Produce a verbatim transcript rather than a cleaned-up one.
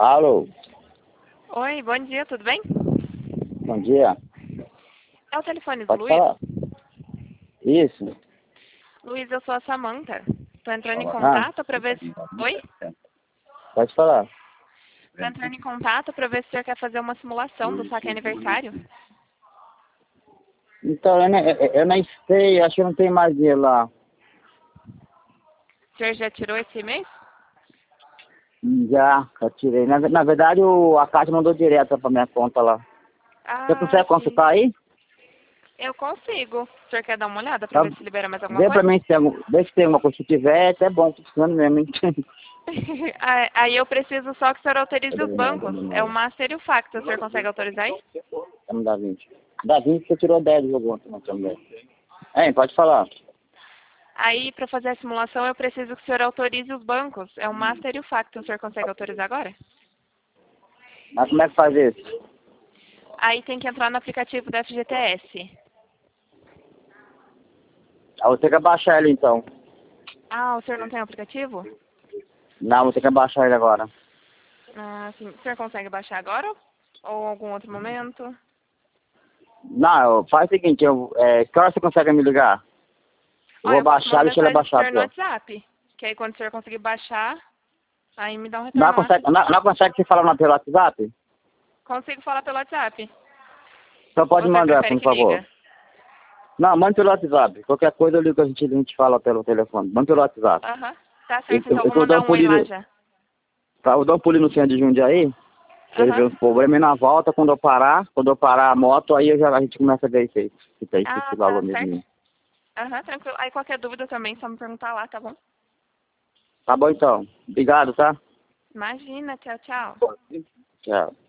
Alô, Oi, bom dia, tudo bem? bom dia. É o telefone do Pode Luiz? falar. Isso. Luiz, eu sou a Samanta. Tô entrando em Ah, contato pra ver se... Oi? pode falar. Tô entrando em contato pra ver se o senhor quer fazer uma simulação do saque aniversário. Então, eu, nem- eu, eu nem sei, acho que não tem mais dinheiro lá. O senhor já tirou esse mês? Já, eu tirei. Na, na verdade, o, a Caixa mandou direto pra minha conta lá. Você Ah, consegue sim. consultar aí? Eu consigo. O senhor quer dar uma olhada pra Tá. ver se libera mais alguma Vê pra coisa? mim se tem, algum- vê se tem alguma coisa. Se tiver, é até bom, tô precisando mesmo, hein? Ah, Aí eu preciso só que o senhor autorize os bancos. É o Master e o Facto. O senhor consegue autorizar aí? Vamos dar vinte. Dá vinte, você tirou dez do jogo ontem, não também. Hein, pode falar. Aí, pra fazer a simulação, eu preciso que o senhor autorize os bancos. É o Master e o Facto. O senhor consegue autorizar agora? Mas como é que faz isso? Aí tem que entrar no aplicativo da F G T S. Ah, vou ter que abaixar ele então. Ah, o senhor não tem aplicativo? Não, vou ter que abaixar ele agora. Ah, sim. O senhor consegue baixar agora? Ou algum outro momento? Não, eu- faz o seguinte, eu, é, que hora você consegue me ligar? Eu Olha, vou eu posso baixar, mandar deixa ele mensagem pro abaixado, senhor no ó. WhatsApp. Que aí quando o senhor conseguir baixar, aí me dá um Não retorno lá. consegue, não, não consegue se falar no pelo WhatsApp? Consigo falar pelo WhatsApp. Então Ou pode o senhor mandar, prefere por que favor. liga? Não, manda pelo WhatsApp. Qualquer coisa eu ligo, a gente, a gente fala pelo telefone. Manda pelo WhatsApp. Aham. Tá Eu, certo, eu, então eu eu vou vou dar mandar um um oi lá pulinho, já. tá, eu vou dar um pulinho no centro de Jundiaí, pra ele ver Aham. os problemas, e na volta, quando eu parar, quando eu parar a moto, aí eu já, a gente começa a ver isso aí, se tem esse Ah, esse tá valor mesmo. certo. Aham, tranquilo. Aí qualquer dúvida também, só me perguntar lá, tá bom? Tá bom então. Obrigado, tá? Imagina, tchau, tchau. Tchau.